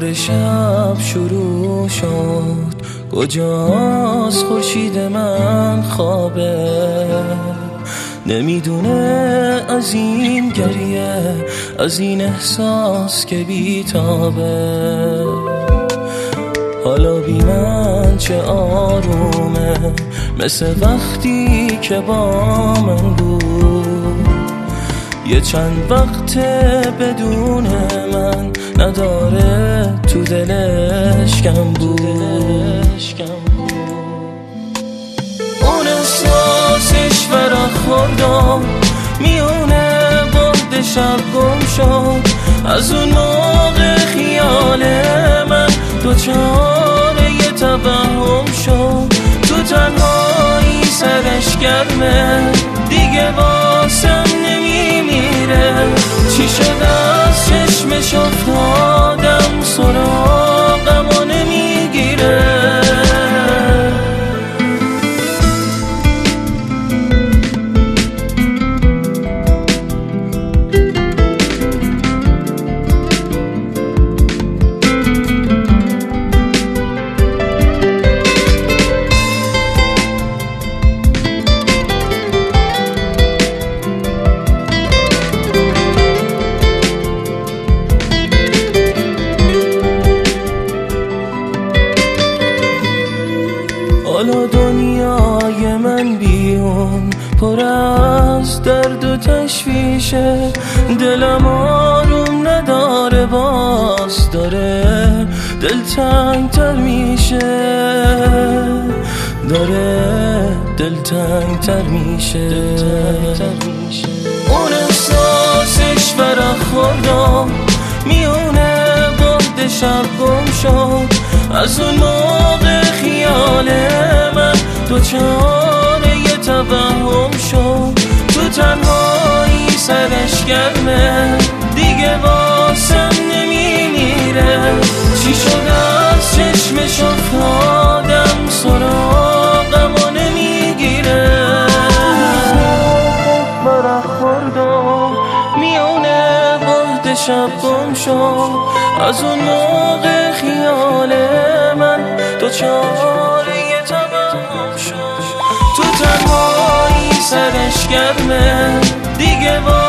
دوباره شب شروع شد، کجاست خورشید من خوابه، نمیدونه از این گریه، از این احساس که بیتابه. حالا بی من چه آرومه، مثل وقتی که با من بود، یه چند وقت بدون من نداره، تو دلش کم بود. اون احساسش فراخوردم، میونه بعد شب گم شد، از اون موقع خیال من دوچاره یه توهم شد، تو تنهایی سرش گرمه، دیگه واسم نمیمیره. چی شد از چشمش افتادم، سراغم و نمیگیره. حالا دنیای من بیون پر از درد و تشویشه، دلم آروم نداره، باز داره دلتنگ تر میشه، داره دلتنگ تر میشه. اون احساسش فراخوردم، میونه بعد شب گم شد، از اون موقع خیال من دوچاره یه توهم شد، تو تنهایی سرش گرمه، دیگه واسم نمیمیره. چی شد از چشمش افتادم، سراغم و نمیگیره. برخوردم میونه بعد شب گم شد، از اون موقع خیال من دوچاره یه توهم شد، تو تنهایی سرش گرمه، دیگه